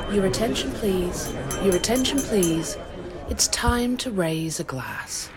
Your attention, please. Your attention, please. It's time to raise a glass.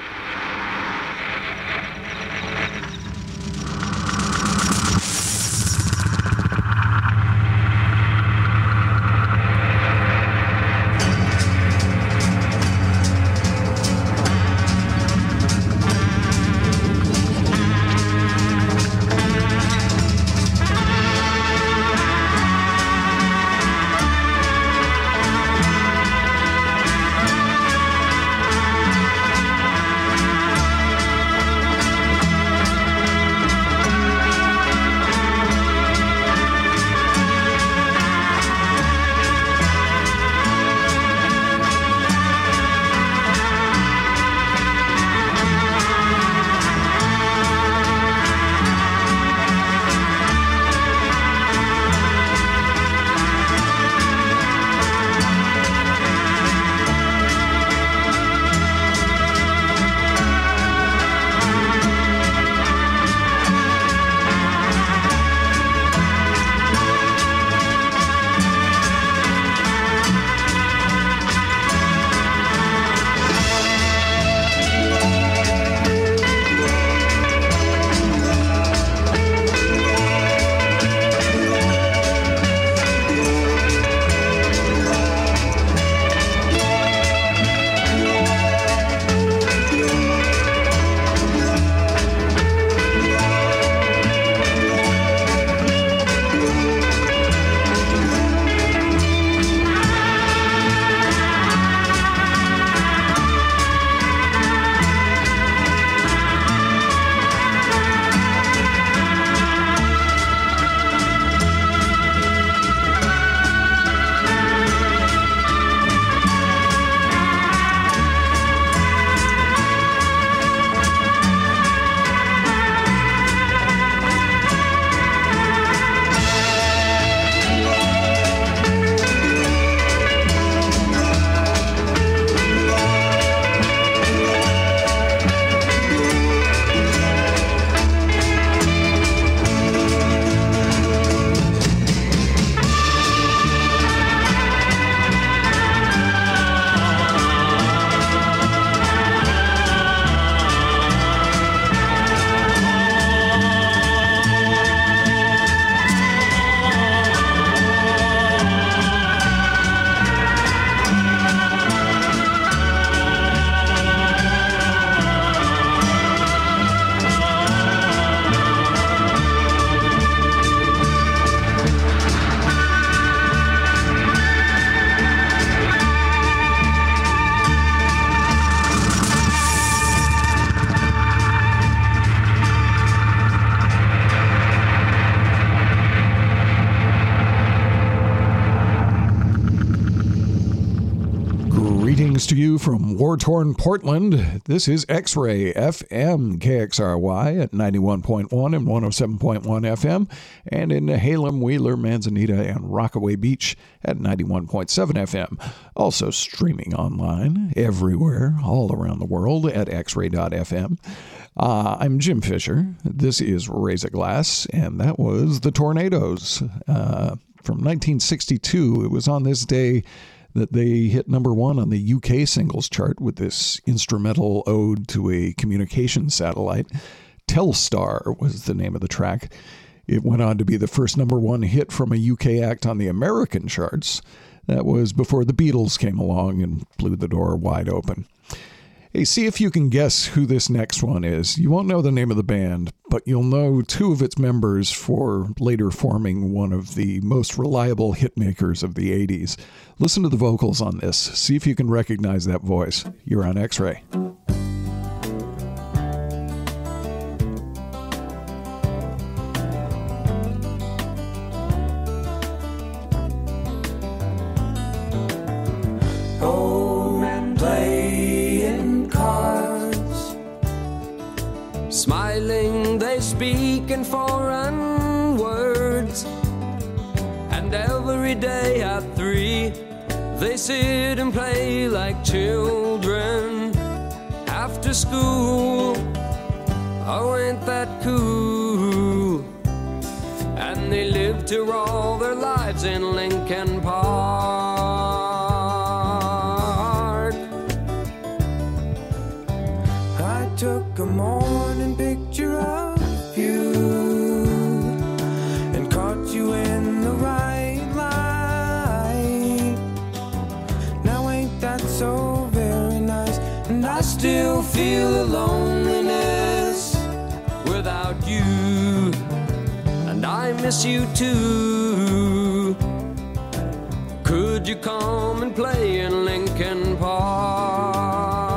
Greetings to you from war-torn Portland. This is X-Ray FM, KXRY at 91.1 and 107.1 FM, and in Halem, Wheeler, Manzanita, and Rockaway Beach at 91.7 FM. Also streaming online everywhere, all around the world at xray.fm. I'm Jim Fisher. This is Raise a Glass, and that was The Tornadoes from 1962. It was on this day that they hit number one on the UK singles chart with this instrumental ode to a communication satellite. Telstar was the name of the track. It went on to be the first number one hit from a UK act on the American charts. That was before the Beatles came along and blew the door wide open. Hey, see if you can guess who this next one is. You won't know the name of the band, but you'll know two of its members for later forming one of the most reliable hitmakers of the 80s. Listen to the vocals on this. See if you can recognize that voice. You're on X-Ray. Smiling, they speak in foreign words, and every day at 3 they sit and play like children after school. Oh, ain't that cool? And they live to all their lives in Lincoln Park. still feel the loneliness without you, and I miss you too. Could you come and play in Lincoln Park?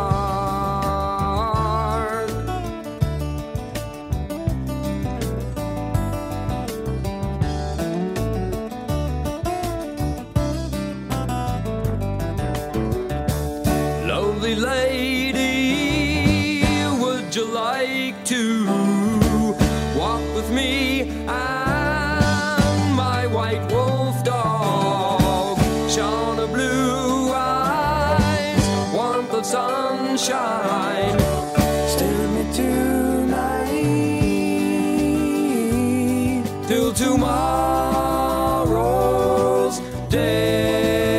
Lovely lady, would you like to walk with me and my white wolf dog? Shauna blue eyes, warmth of sunshine, stare me tonight till tomorrow's day.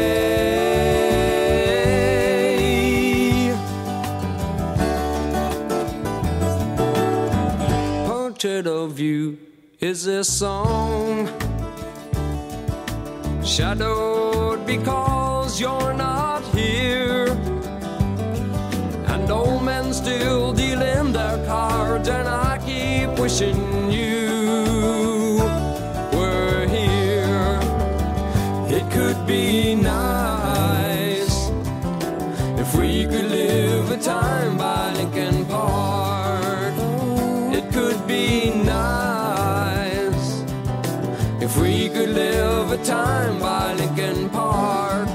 Portrait of you is this song, shadowed because you're not here, and old men still deal in their cards, and I keep wishing you were here. It could be nice if we could live a time by Lincoln Park. It could be nice if we could live a time by Lincoln Park.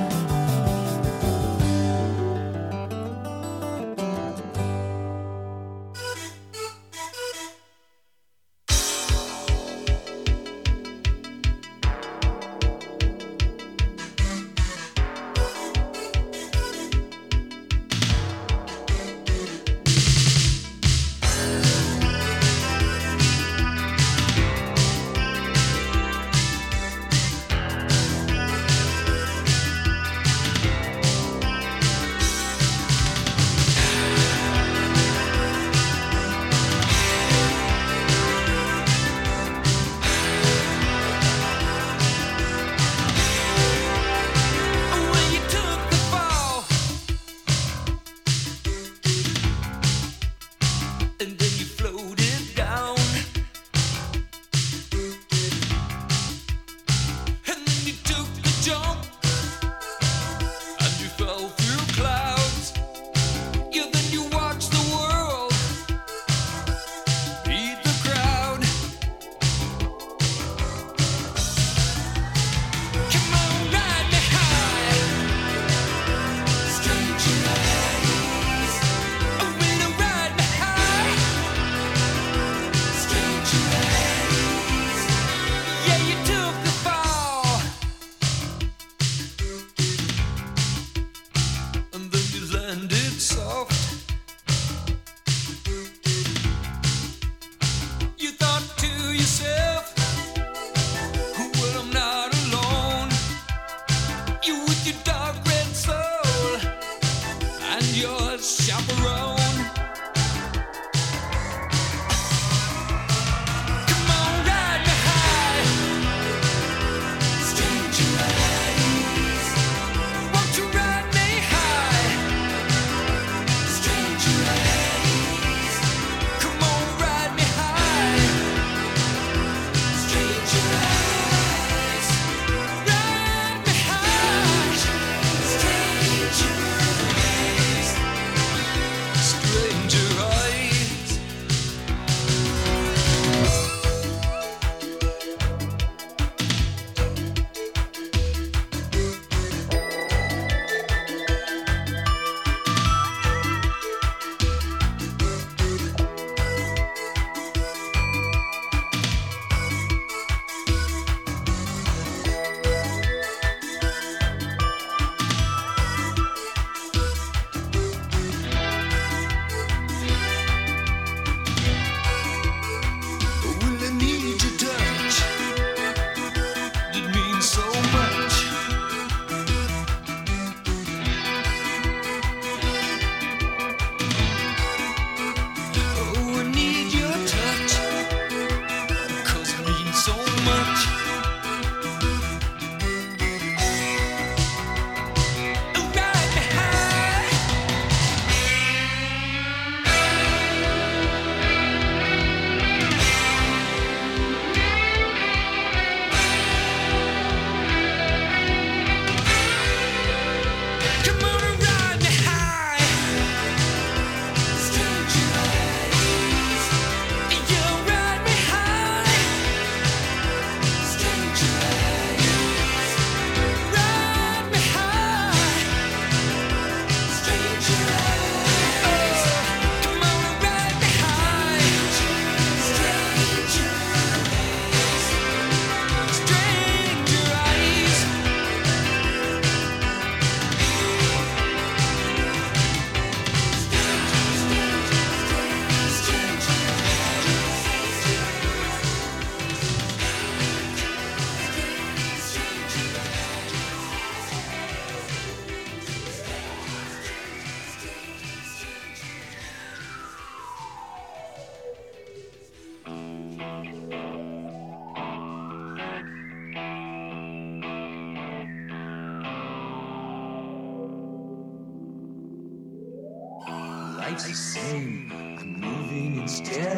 Life's the same, I'm moving in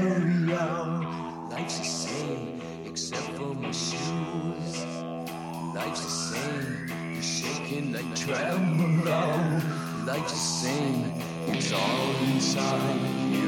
stereo. Life's the same, except for my shoes. Life's the same, you're shaking like tremolo. Life's the same, it's all inside you.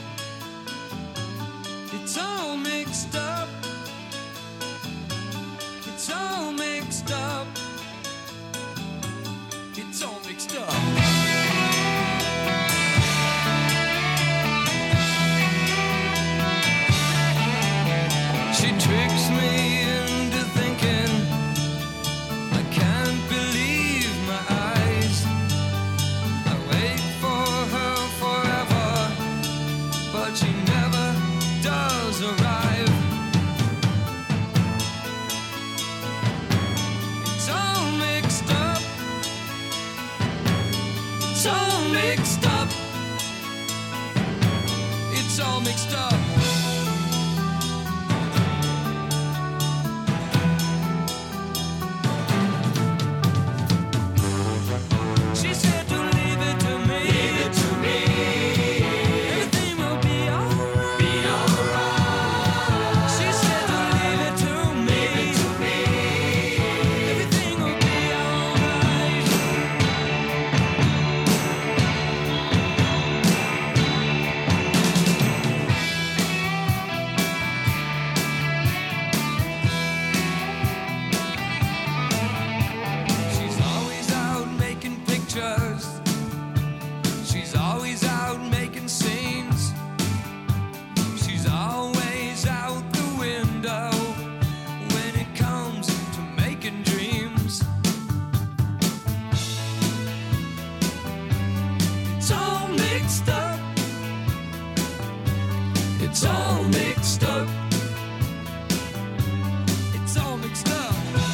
It's all mixed up. mixed up. It's all mixed up. She tricks me into thinking I can't believe my eyes. I wait for her forever, but she never does arrive. It's all mixed up. It's all mixed up. It's all mixed up. She said to leave it to me. Leave it to me. Everything will be alright. Be alright. She said to leave it to me. Leave it to me. Everything will be alright. She's always out making pictures. She's always out making scenes. She's always out the window when it comes to making dreams. It's all mixed up. It's all mixed up. It's all mixed up.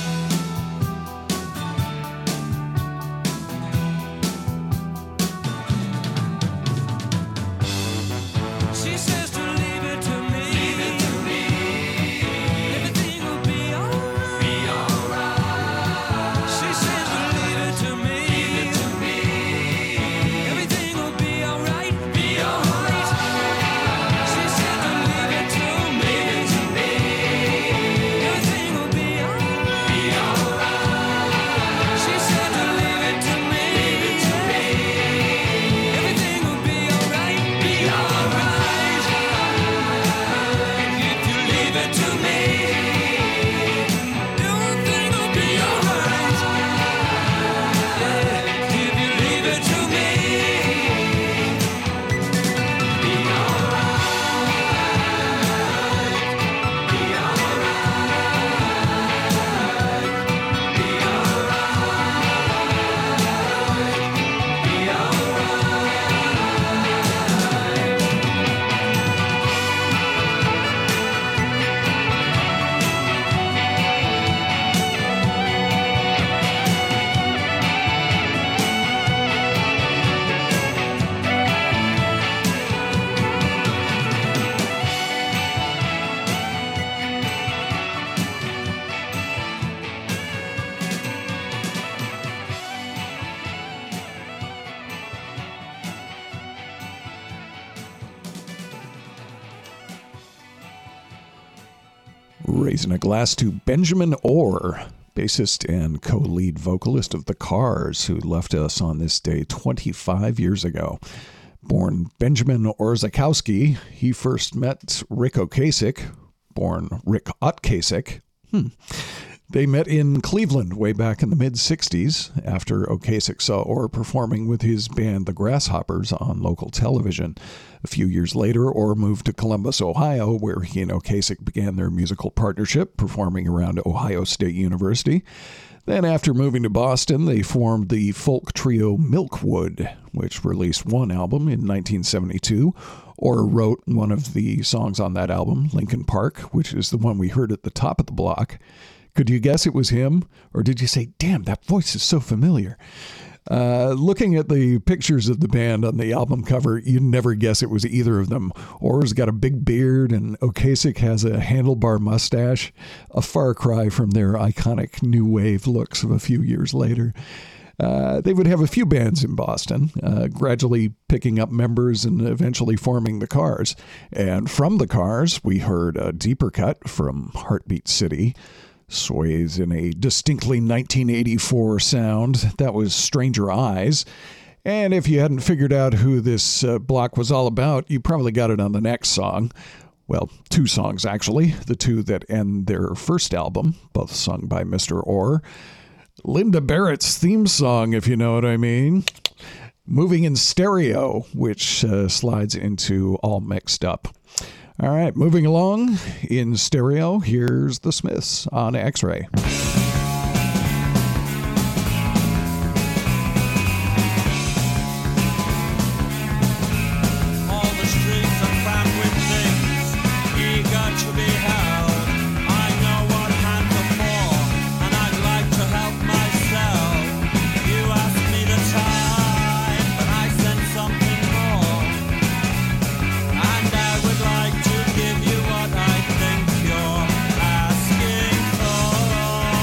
She says to leave it to me. Leave it to me. Everything will be alright. Be alright. She says to leave it to me. Leave it to me. Everything will be alright. Be alright. She said to leave it to me. Leave it to me. Everything will be alright. Be alright. She said to leave it to me. Leave it to me. Everything will be alright. Be alright. If you leave it to me, everything will be alright. If you leave it to me, be alright. Be alright. Be Raising a glass to Benjamin Orr, bassist and co-lead vocalist of The Cars, who left us on this day 25 years ago. Born Benjamin Orzechowski, he first met Rick Ocasek, born Rick Ocasek. They met in Cleveland way back in the mid-'60s after Ocasek saw Orr performing with his band The Grasshoppers on local television. A few years later, Orr moved to Columbus, Ohio, where he and Ocasek began their musical partnership, performing around Ohio State University. Then after moving to Boston, they formed the folk trio Milkwood, which released one album in 1972. Orr wrote one of the songs on that album, Lincoln Park, which is the one we heard at the top of the block. Could you guess it was him? Or did you say, damn, that voice is so familiar? Looking at the pictures of the band on the album cover, you'd never guess it was either of them. Orr's got a big beard and Ocasek has a handlebar mustache, a far cry from their iconic new wave looks of a few years later. They would have a few bands in Boston, gradually picking up members and eventually forming The Cars. And from The Cars, we heard a deeper cut from Heartbeat City, sways in a distinctly 1984 sound. That was Stranger Eyes. And if you hadn't figured out who this block was all about, you probably got it on the next song. Well, two songs, actually. The two that end their first album, both sung by Mr. Orr. Linda Barrett's theme song, if you know what I mean. Moving in Stereo, which slides into All Mixed Up. All right, moving along in stereo, here's the Smiths on X-Ray. Give you what I think you're asking for.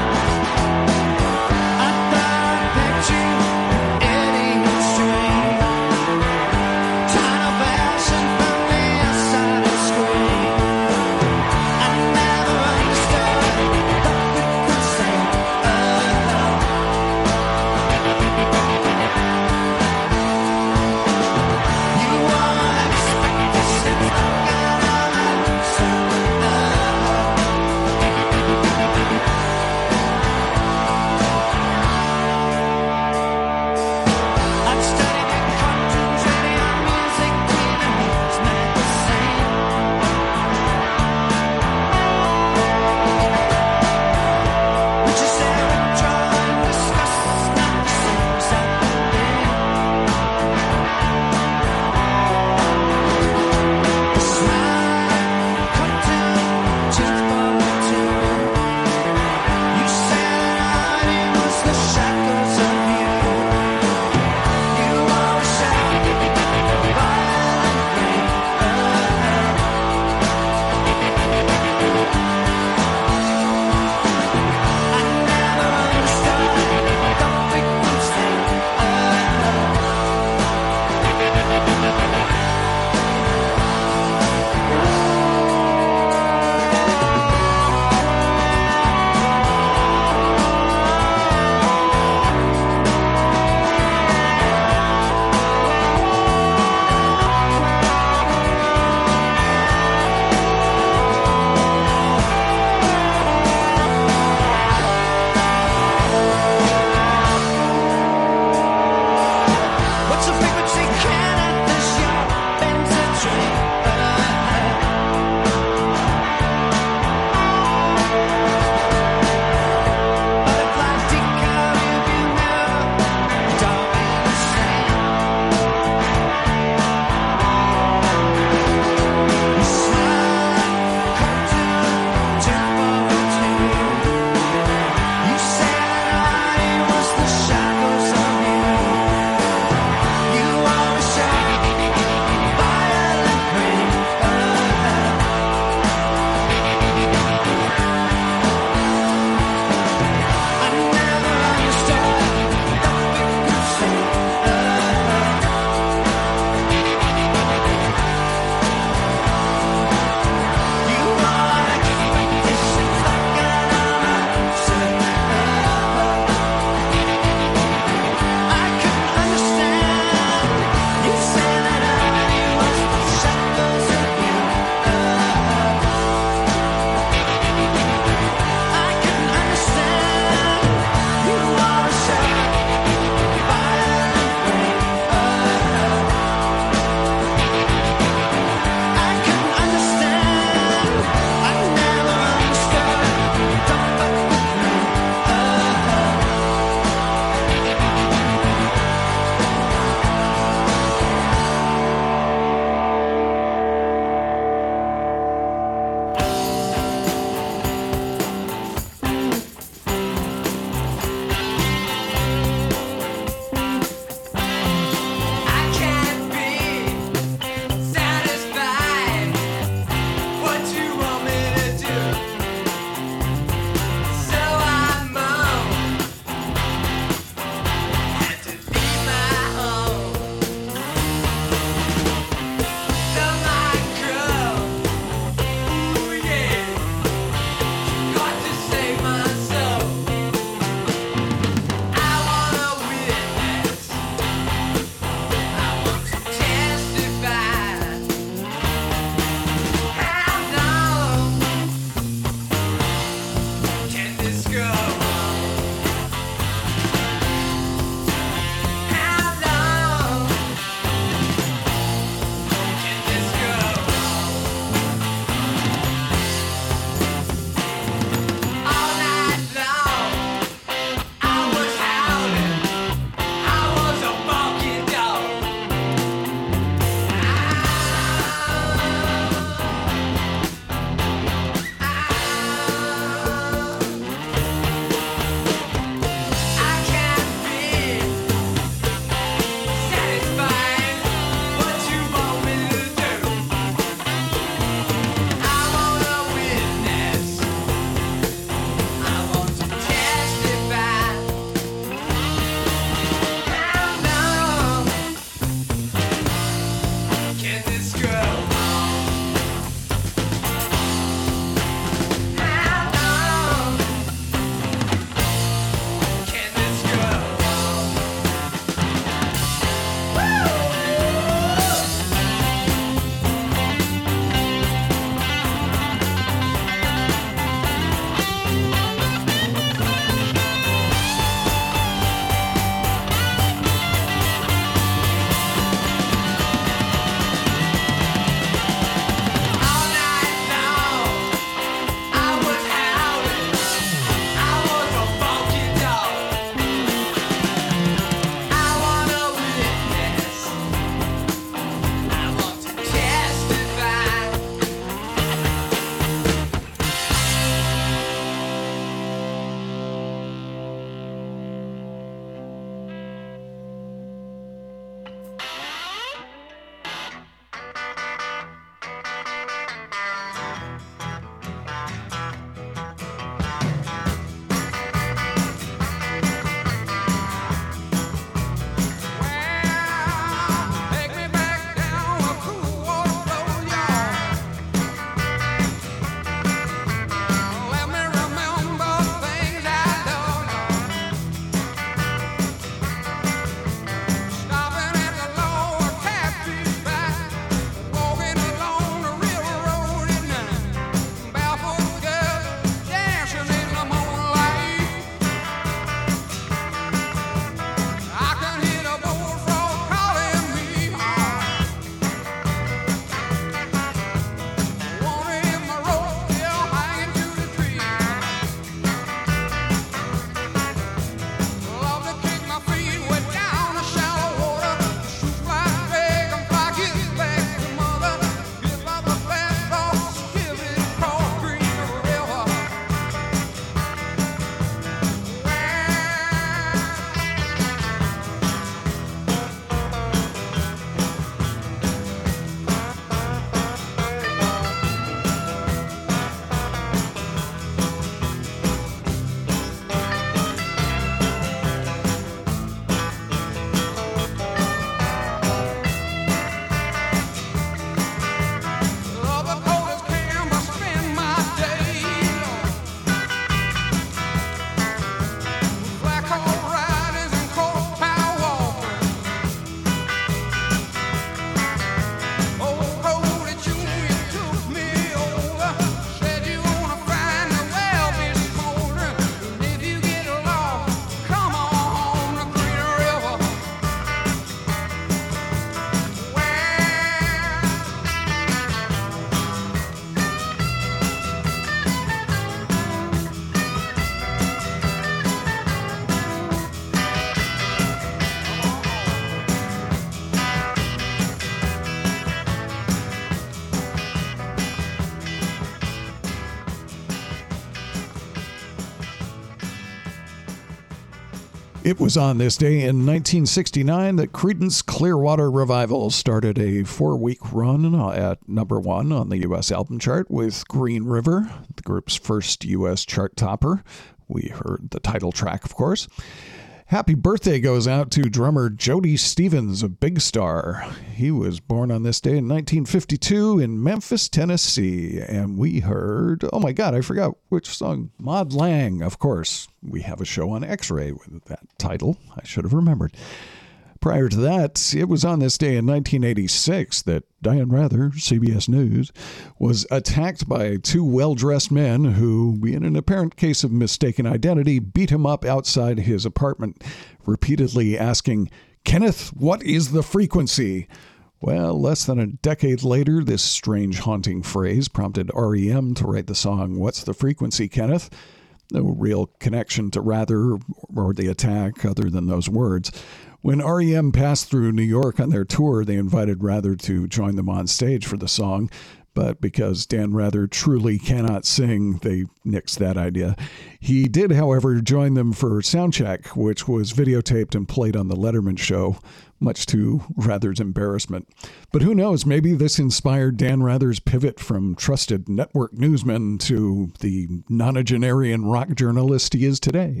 It was on this day in 1969 that Creedence Clearwater Revival started a 4-week run at number 1 on the U.S. album chart with Green River, the group's first U.S. chart topper. We heard the title track, of course. Happy birthday goes out to drummer Jody Stevens of Big Star. He was born on this day in 1952 in Memphis, Tennessee. And we heard, oh my God, I forgot which song. Maud Lang, of course. We have a show on X-Ray with that title. I should have remembered. Prior to that, it was on this day in 1986 that Diane Rather, CBS News, was attacked by 2 well-dressed men who, in an apparent case of mistaken identity, beat him up outside his apartment, repeatedly asking, "Kenneth, what is the frequency?" Well, less than a decade later, this strange, haunting phrase prompted REM to write the song, "What's the Frequency, Kenneth?" No real connection to Rather or the attack other than those words. When REM passed through New York on their tour, they invited Rather to join them on stage for the song, but because Dan Rather truly cannot sing, they nixed that idea. He did, however, join them for Soundcheck, which was videotaped and played on the Letterman show, much to Rather's embarrassment. But who knows, maybe this inspired Dan Rather's pivot from trusted network newsman to the nonagenarian rock journalist he is today.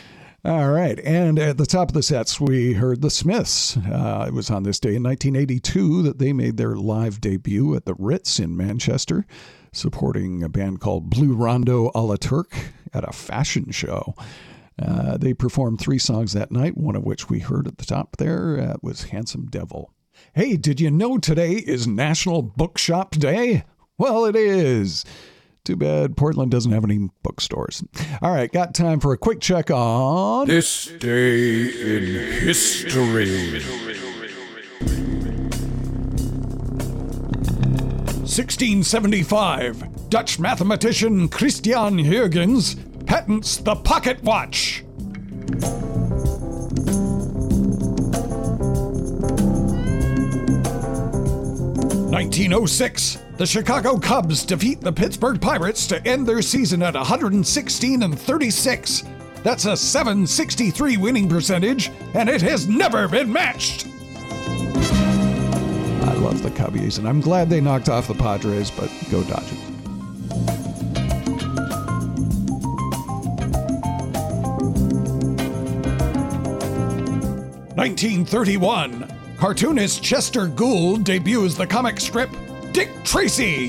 All right, and at the top of the sets, we heard the Smiths. It was on this day in 1982 that they made their live debut at the Ritz in Manchester, supporting a band called Blue Rondo a la Turk at a fashion show. They performed 3 songs that night, one of which we heard at the top there was Handsome Devil. Hey, did you know today is National Bookshop Day? Well, it is. Too bad Portland doesn't have any bookstores. All right, got time for a quick check on This Day in History. 1675, Dutch mathematician Christian Huygens patents the pocket watch. 1906, the Chicago Cubs defeat the Pittsburgh Pirates to end their season at 116-36. That's a .763 winning percentage, and it has never been matched. I love the Cubbies, and I'm glad they knocked off the Padres, but go Dodgers. (1931) Cartoonist Chester Gould debuts the comic strip Dick Tracy.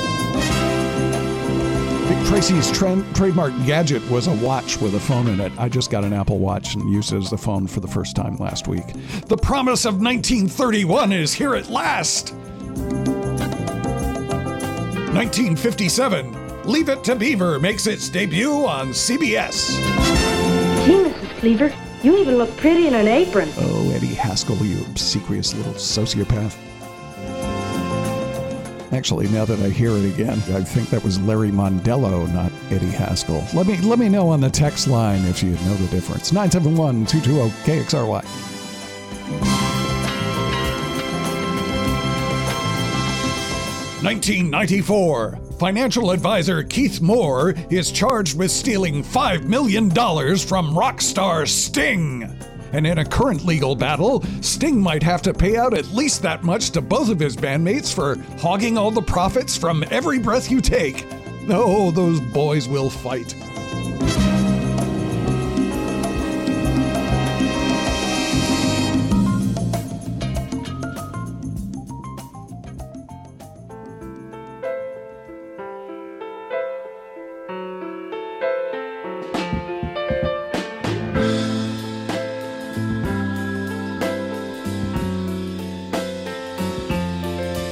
Dick Tracy's trademark gadget was a watch with a phone in it. I just got an Apple Watch and used it as the phone for the first time last week. The promise of 1931 is here at last. 1957, Leave It to Beaver makes its debut on CBS. Gee, Mrs. Cleaver, you even look pretty in an apron. Oh, Eddie Haskell, you obsequious little sociopath. Actually, now that I hear it again, I think that was Larry Mondello, not Eddie Haskell. Let me know on the text line if you know the difference. 971-220-KXRY. 1994. Financial advisor Keith Moore is charged with stealing $5 million from rock star Sting. And in a current legal battle, Sting might have to pay out at least that much to both of his bandmates for hogging all the profits from Every Breath You Take. Oh, those boys will fight.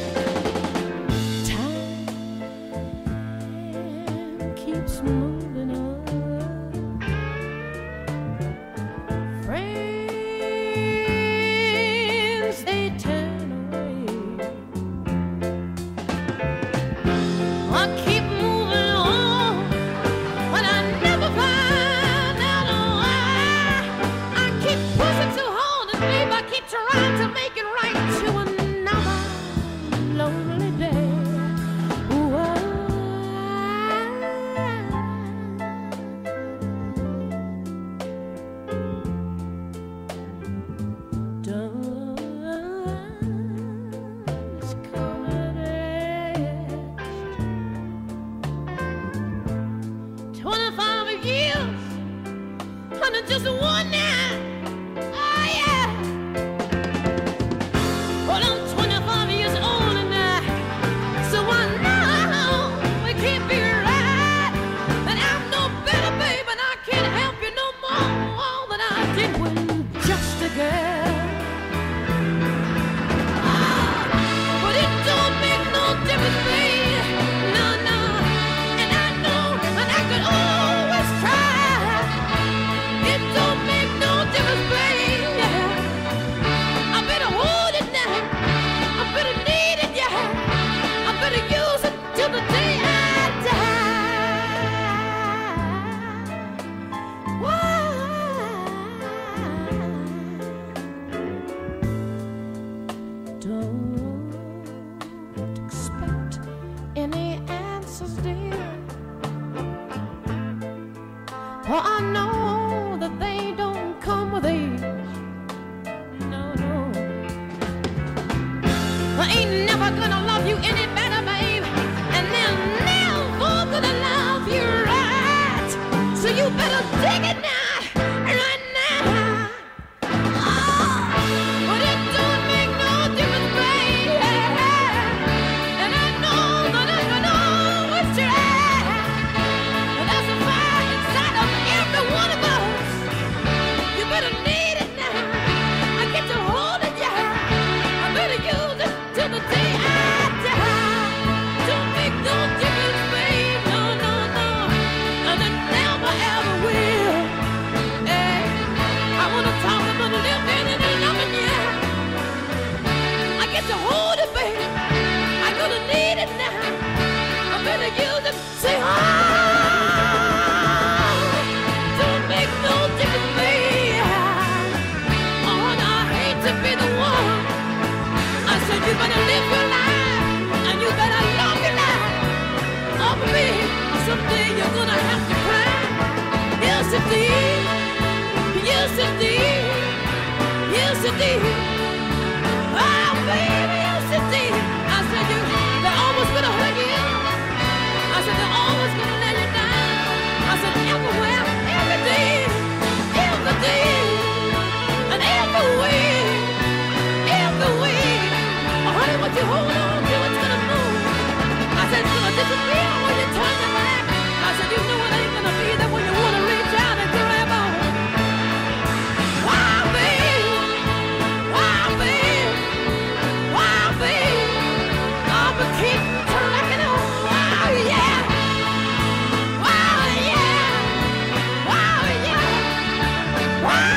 Keeps moving just one night. Oh yeah. Well, I'm 25 years older now, so I know it can't be right. And I'm no better, babe, and I can't help you no more than I did when just a girl. But it don't make no difference, babe. No, no. And I know, and I could always try. It don't make no difference, babe. I better hold it now. I better need it, yeah. I better use it till the day I die. Why? Don't expect any answers, dear. For I know that they don't come with age. No, no. I ain't never gonna love you any better, babe. And they're never gonna love you right. So you better dig it now, right now. But it don't make no difference, babe. And I know that I can always try. But there's a fire inside of every one of us. You better need it now. I get to hold it, yeah. I better use it till the day I die. Don't make no difference, babe. No, no, no. And it never ever will. Hey, I wanna talk about living and loving you. I get to hold it, baby. I'm gonna need it now. I better use it. Say, don't make no difference, baby. Oh, and I hate to be the one. I said you better live your life and you better love your life. Oh, baby, someday you're gonna have to cry. Yes, indeed. Yes, indeed. Yes, indeed. Oh, baby, yes, indeed. I said they're always gonna hurt you. I said they're always gonna let you down. I said everywhere, every day, and every way. Oh, honey, what you hold on to, it's gonna move. I said it's gonna disappear when you turn your back. I said you know it ain't gonna be there when you wanna reach out and grab on. Why, babe? Why, babe? Why, babe? I'll be keep trucking on. Wow, yeah. Wow, yeah. Wow, yeah. Wow.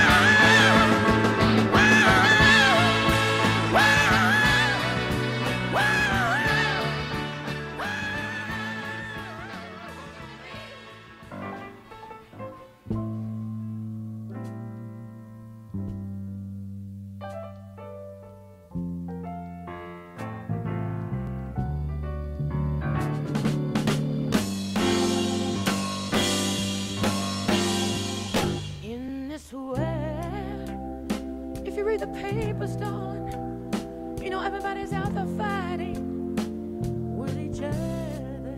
In this world, if you read the papers, darling, you know everybody's out there fighting with each other.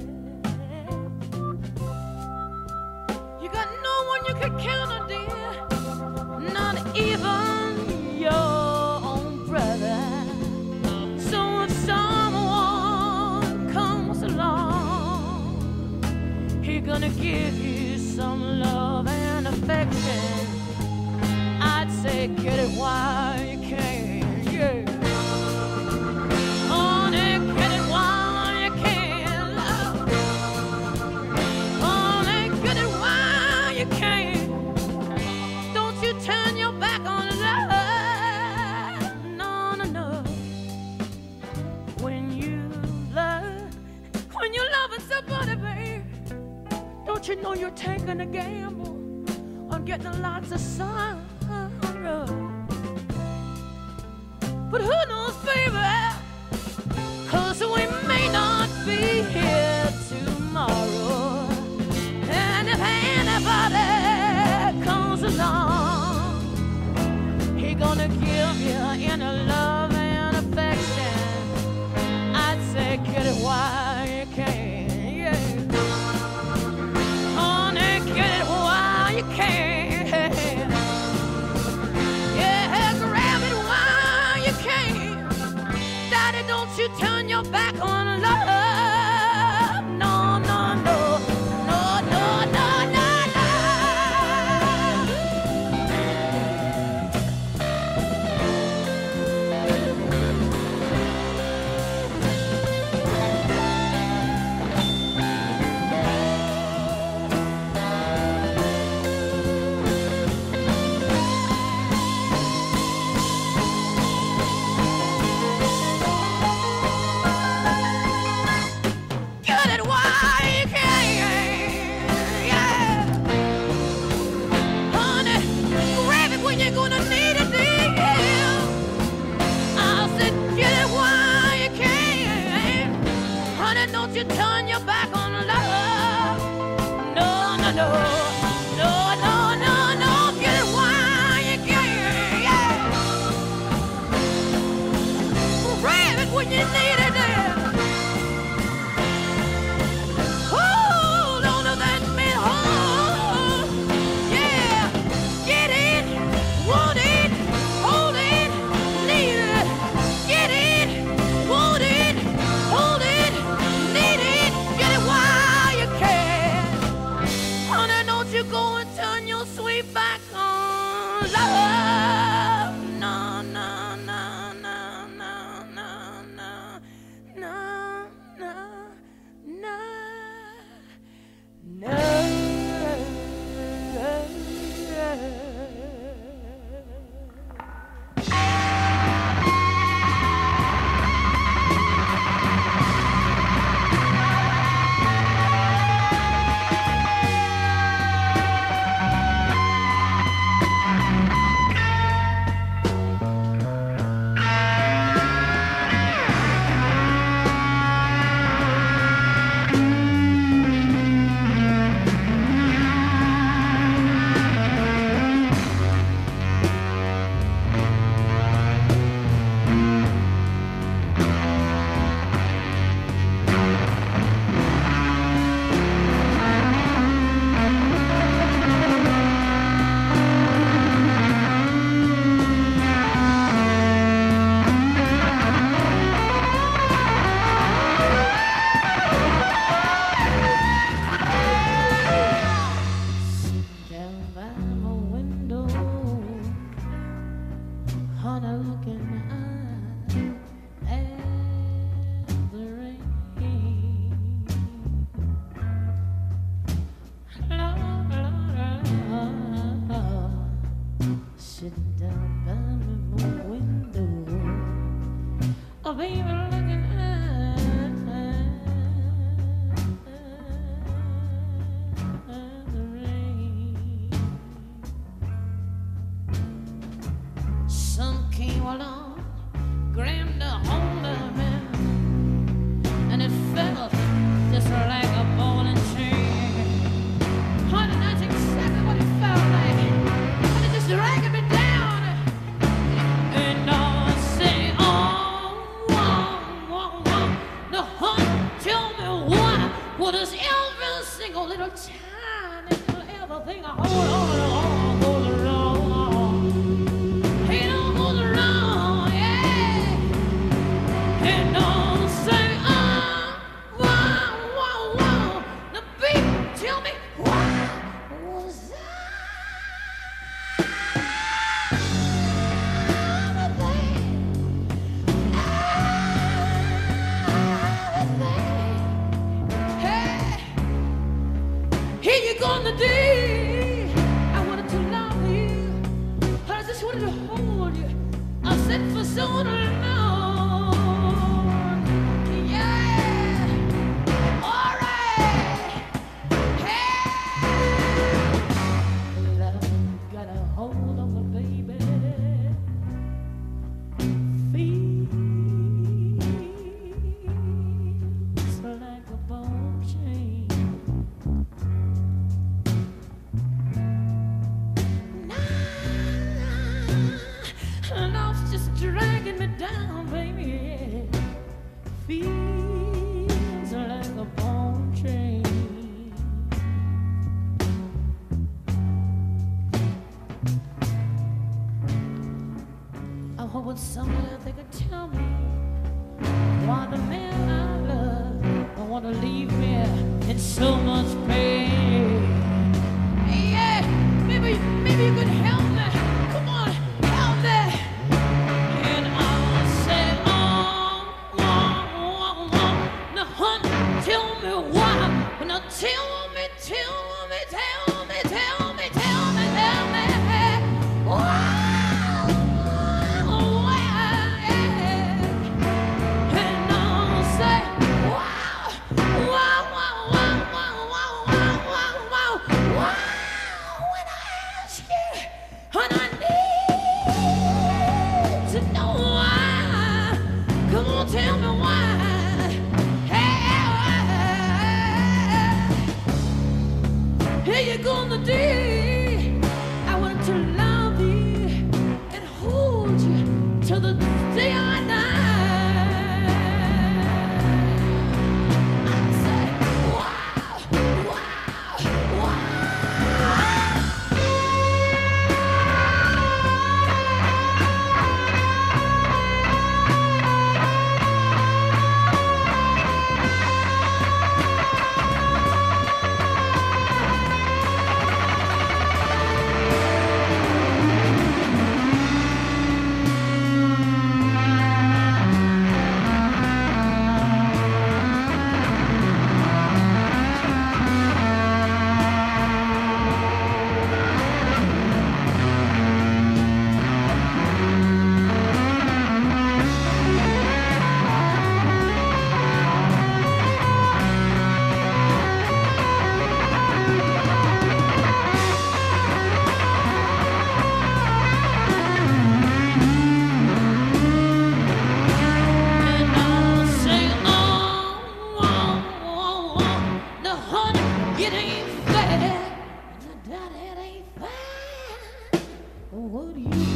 You got no one you could count on, dear, not even your own brother. So if someone comes along, he's gonna give you some love and affection. I'd say get it while you can, yeah. Honey, get it while you can, love. Honey, get it while you can. Don't you turn your back on love. No, no, no. When you're loving somebody, babe, don't you know you're taking a gamble on getting lots of sorrow? But who knows, baby? 'Cause we may not be here tomorrow. And if anybody comes along, he gonna give you any love and affection. I'd say get it while you can, yeah. Honey, get it while you can. you turn your back on love. No, no, no. No, no, no, no. Get it while you can. Yeah. Grab it when you need it. Hold on to that man. Hold. Yeah. Get it. Want it. Hold it. Need it. Get it. Want it. Hold it. Need it. Get it while you can. Honey, don't you go and turn your sweet back on love. No, no, no, no, no, no, no, no, no, no, no. Down by my window, honey, looking at the rain. Sitting down by my window, oh baby, looking at the rain. Some came along, grabbed a hold of me, and it felt just like a ball and chain. Honey, that's exactly what it felt like. And it just dragging me down. And I say, oh, no, honey, tell me why. What is every single little tiny little everything I hold on goes wrong? It all goes wrong, yeah. And don't say, wow. Now, baby, tell me why was here you go today. I wanted to love you. I just wanted to hold you. I said for so long. Yeah. All right. Hey. Love got a hold on me, baby. Feels like a bone chain. Love's just dragging me down, baby. Feels like a bone chain. I hope somebody they could tell me why the man I love don't want to leave me in so much pain. Yeah, maybe you could help me. Come on, help me. And I'll say, now, honey, tell me why. Now, tell me why. And I'll say, wow. what do you do?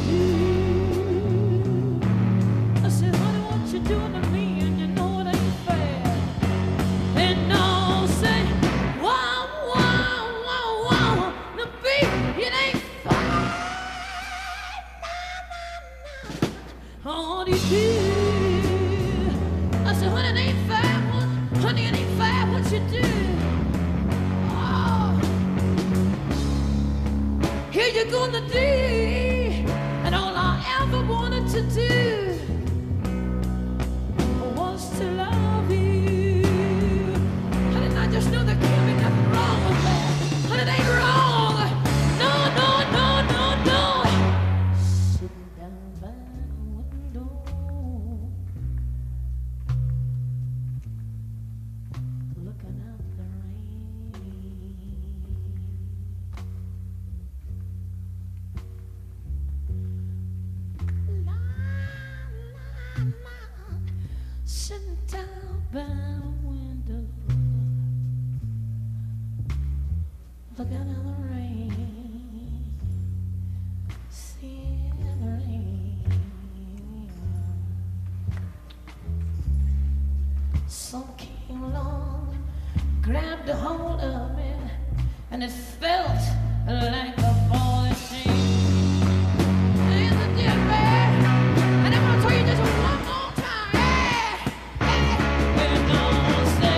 I said, honey, what you doing to me? And you know it ain't fair. And I'll say, wow, wow, wow, wow. The beat, it ain't fair. Oh, what do you do? I said, honey, it ain't fair. Honey, it ain't fair what you do. Oh, here you're gonna do, and all I ever wanted to do was to love you. Honey, I just know there can't be nothing wrong with that. Honey, it ain't wrong. No, no, no, no, no. Sitting down by the window, looking out the rain. La, la, la. Sitting down by the window, looking out the rain. Seeing the rain. Some came along, grabbed a hold of me, and it felt like a ball and chain. And the dear man, and I'm gonna tell you just one more time. Hey, hey, and I'll say,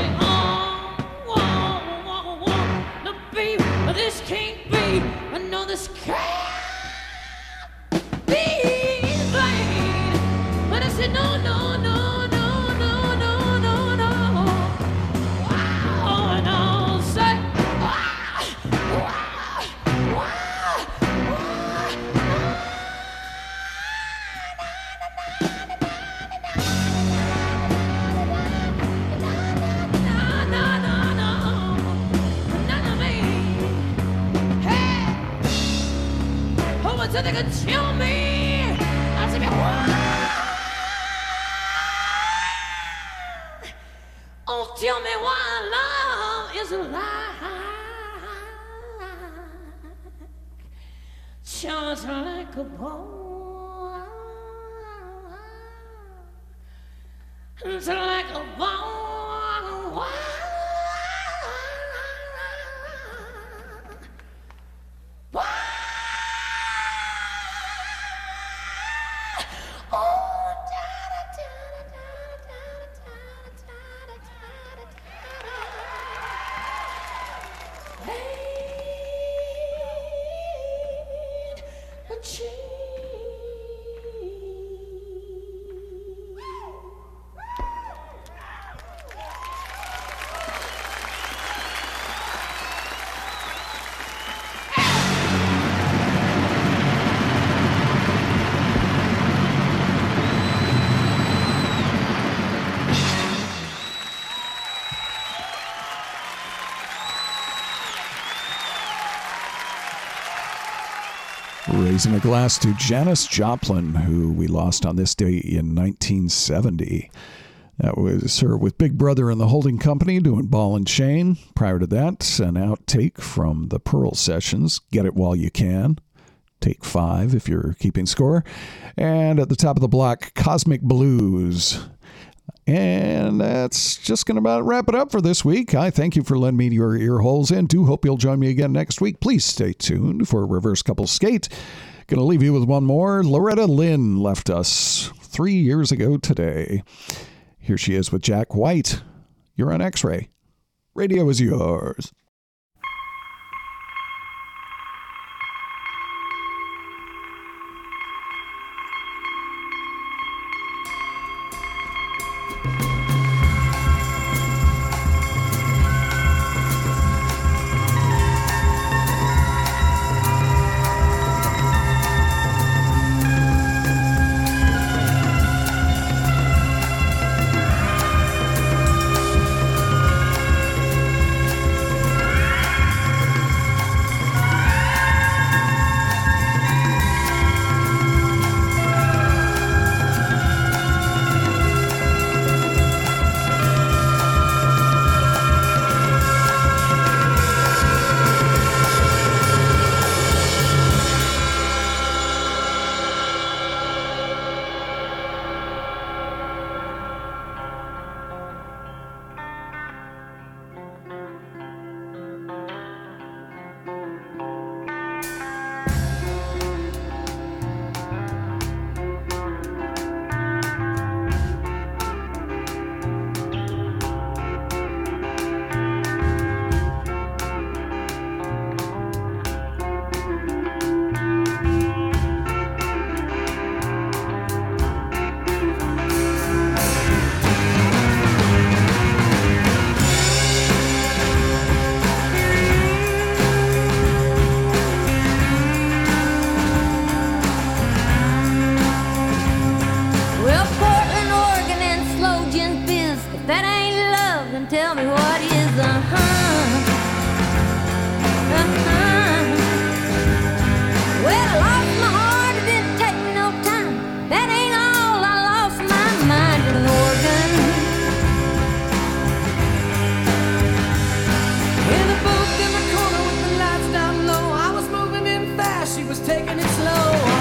the beat, this can't be, no, this can't be played. But I said, no, no, no, no, no, no, no, no. Wow, and I'll say, wow, wow, wow, no, no, no, no, none of me. Hey, over till they could chill me. I said, oh, tell me why love is like, just like a ball, just like a ball. Raising a glass to Janis Joplin, who we lost on this day in 1970. That was her with Big Brother and the Holding Company doing Ball and Chain. Prior to that, an outtake from the Pearl Sessions, Get It While You Can. Take 5 if you're keeping score. And at the top of the block, Cosmic Blues. And that's just going to about wrap it up for this week. I thank you for lending me your ear holes and do hope you'll join me again next week. Please stay tuned for Reverse Couple Skate. Going to leave you with one more. Loretta Lynn left us 3 years ago today. Here she is with Jack White. You're on X-Ray. Radio is yours. she was taking it slow.